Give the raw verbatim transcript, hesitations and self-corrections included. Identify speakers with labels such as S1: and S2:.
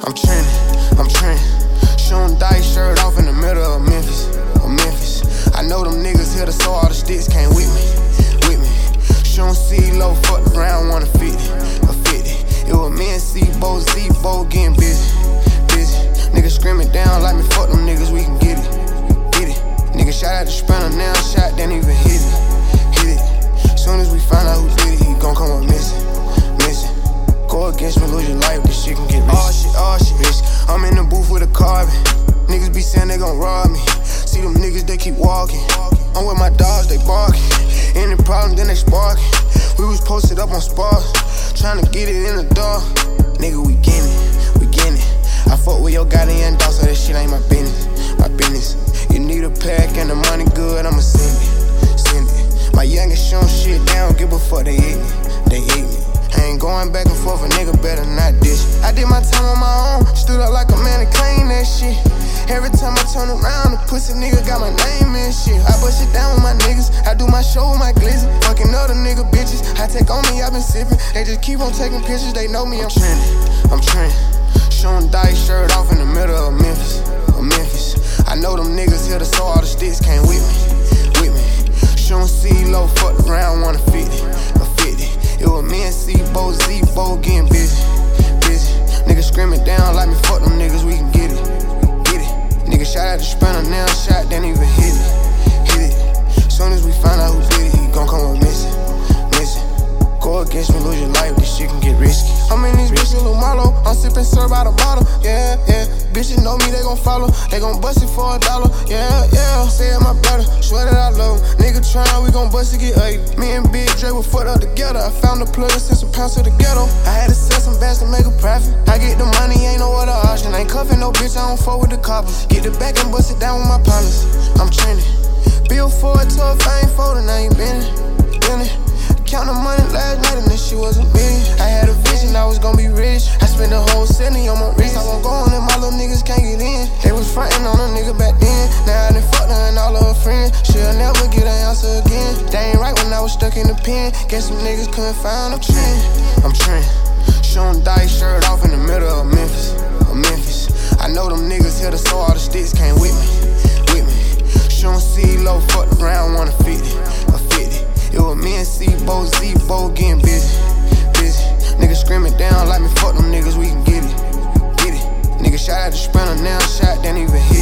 S1: I'm trending, I'm trending. Shooting dice, shirt off in the middle of Memphis, of Memphis. I know them niggas here to so all the sticks came with me, with me. Shooting C-Lo, fucked around, wanna fifty, a fifty. It was me and C-Bo, Z-Bo getting busy, busy. Niggas screaming down like me, fuck them niggas, we can get it, get it. Nigga shot at the sprinter, now shot, didn't even hit it, hit it. Soon as we find out who did it, he gon' come up missing, missing. Go against me, lose your life, this shit can get rich. Oh shit, oh shit, rich. I'm in the booth with a carbon. Niggas be saying they gon' rob me. See them niggas, they keep walking. I'm with my dogs, they barking. Any problem, then they sparking. We was posted up on spars, tryna get it in the door. Nigga, we getting it, we getting it. I fuck with your goddamn dog, so that shit ain't my business, my business. You need a pack and the money good, I'ma send it, send it. My youngest showing shit, they don't give a fuck, they hate me, they hate me. I ain't going back and forth, a nigga better not dish. I did my time on my own, stood up like a man and claim that shit. Every time I turn around, the pussy nigga got my name and shit. I bust it down with my niggas, I do my show with my glizzy. Fucking other nigga bitches, I take on me, I been sippin'. They just keep on taking pictures, they know me, I'm trending, I'm trending. Shooting dice, shirt off in the middle of Memphis, of Memphis. I know them niggas here to so all the sticks came with me, with me. Shooting C-Lo, fucked around, wanna fifty, a fifty. It was me and C-Bo, Z-Bo getting busy, busy. Niggas screaming down like me, fuck them niggas, we can get it, get it. Nigga shot at the sprinter, now shot, didn't even hit it, hit it. Soon as we find out who did it, he gon' come up missing, missing. Go against me, lose your life, this shit can get risky. I'm in these bitches, Lil Marlo, I'm sippin' syrup out a bottle, yeah, yeah. Bitches know me, they gon' follow, they gon' bust it for a dollar, yeah, yeah. Say it my brother, swear that I love him. Nigga tryin', we gon' bust it, get eight. Me and Big Dre were fucked up together. I found a plug and sent some pounds to the ghetto. I had to sell some bags to make a profit. I get the money, ain't no other option. Ain't cuffin' no bitch, I don't fuck with the coppers. Get the back and bust it down with my partners. I'm trending. Bill for it tough, I ain't folding, I ain't been it, been it. Count the money last night and this shit wasn't me. I had a vision, I was gon' be rich. I spent the whole city on my wrist. I won't go on and my little niggas can't get in. They was frontin' on a nigga back then. Now I done fucked her and all of her friends. She'll never get an answer again. They ain't right when I was stuck in the pen. Guess some niggas couldn't find a trend. I'm trending. Shooting dice, shirt off in the middle of Memphis, of Memphis. I know them niggas here to so all the sticks came with me, with me. Shooting C-Lo, fucked around, wanna fifty, a fifty. It was me and C-Bo, Z-Bo getting busy, busy. Niggas screaming down like me, fuck them niggas, we can get it, get it. Nigga shot at the sprinter, now shot, didn't even hit it.